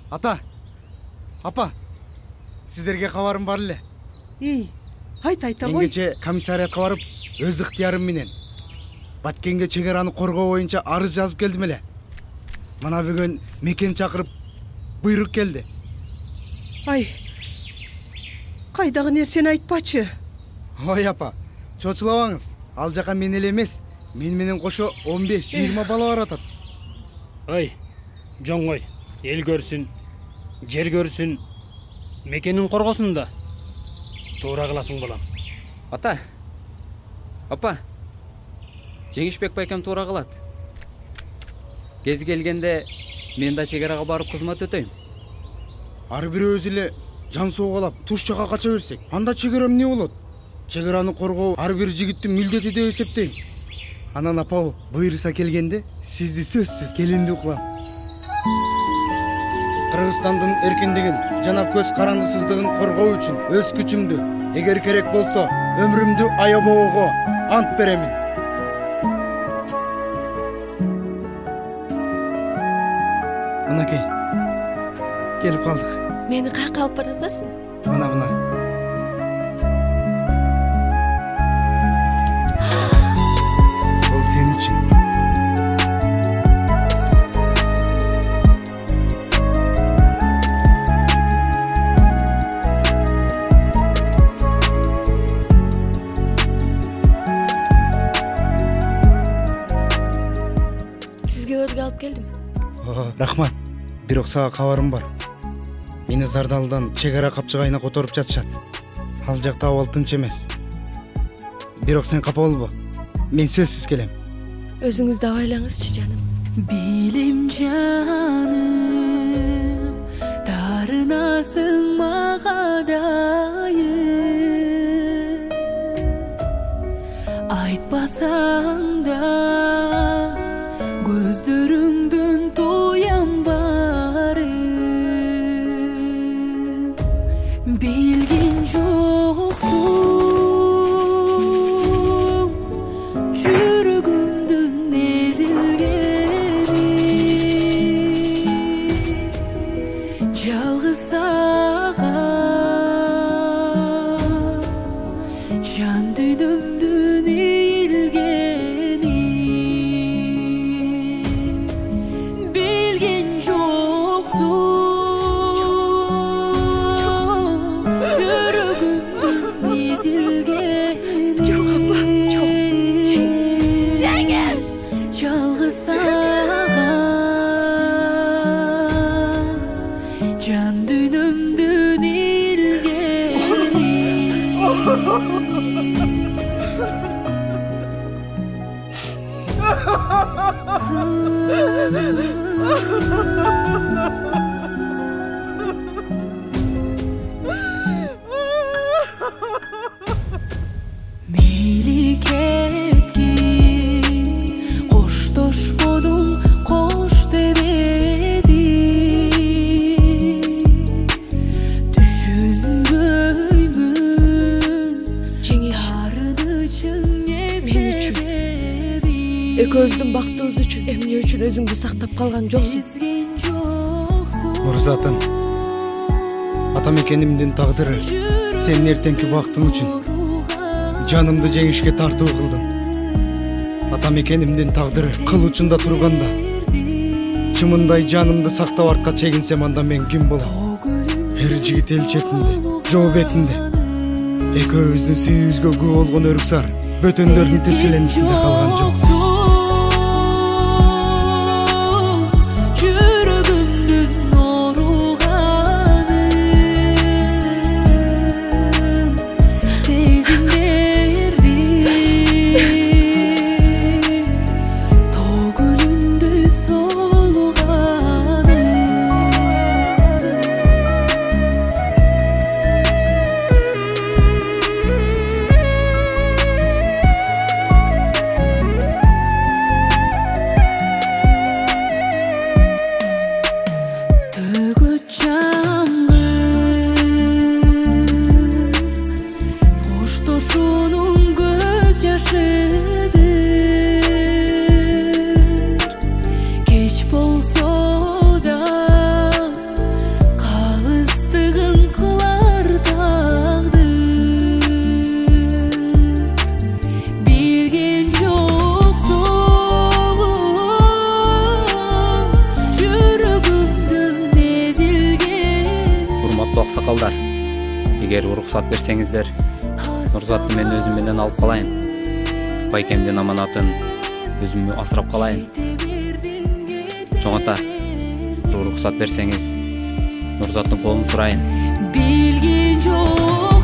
Ата, апа, сіздерге хабарым бар эле. Айт ой. Мен кече комиссариятка барып, өз ыктыярым менен Баткенге чек араны коргоо боюнча арыз жазып келдим эле. Мына бүгүн мекен чакырып буйрук келди. Кайдагы нерсени айтпачы. Ой апа, чочулабаңыз. Ал жака мен эле эмес, мен менен кошо 15-20 бала баратат. Ой, жоңой, эл көрсүн, жер көрсүн, мекенин коргосун да. Туура кыласың балам. Ата. Апа. Жеңишбек байкам туура кылат. Кез келгенде мен да чек арага барып кызмат өтөйм. Ар бирөөбүз эле жан соогалап туш жака кача берсек, анда чек ара эмне болот? Чек араны коргоо ар бир жигиттин милдети деп эсептейм. Анан апа буйруса келгенде сизди сөзсүз келиндүү кылам. Кыргызстандын эркиндигин жана көз карандысыздыгын коргоо үчүн өз күчүмдү, эгер керек болсо, өмүрүмдү аябоого ант беремин. Мынакей, келип калдык. Мени каяка алып баратасың? Мына. Бул сен үчүн. Сизге өргө алып келдим. Рахмат. Бирок сага кабарым бар. Мени Зардалдан чек ара капчыгайына которуп жатышат. Ал жакта абал тынч эмес. Бирок сен капа болбо. Мен сөзсүз келем. Өзүңүздү абайлаңызчы, жаным. Билим жаным, тарынасың мага дайым. Айтпасаң да көздөрүңдөн тоям барын. Билген жоксуң жүрөгүмдүн эзилгени. Жалгыз сага жан дүйнөмдүн ийилгени. Билген жоксуң жүрөгүмдүн эзилгени. Жок, апа, жок. Жеңиз. Жалгыз сага жан дүйнөмдүн ийилгени. Мейли кеткин, коштошподуң, кош дебедим. Түшүнбөймүн Жеңиш, тарыдычың мен үчүн, экөөбүздүн бактыбыз үчүн эмне үчүн өзүңдү сактап калган жоксуң? Мурзатым, ата мекенимдин тагдыры, сенин эртеңки бактың үчүн жанымды жеңишке тартуу кылдым. Ата мекенимдин тагдыры кыл учунда турганда, чымындай жанымды сактап артка чегинсем, анда мен ким болом? Эр жигит эл четинде, жоо бетинде. Экөөбүздүн сүйүүбүзгө күбө болгон өрүксар бөтөндөрдүн тепселенисинде калган жок. Жүрөгүмдүн ооруганы, сезимдерди тоо көлүндөй солганы. урматтуу аксакалдар, эгер уруксат берсеңиздер, Нурзатты мен өзүм менен алып калайын. Байкемдин аманатын өзүм асырап калайын. Чоң ата, уруксат берсеңиз, Нурзаттын колун сурайын. Bilgin çok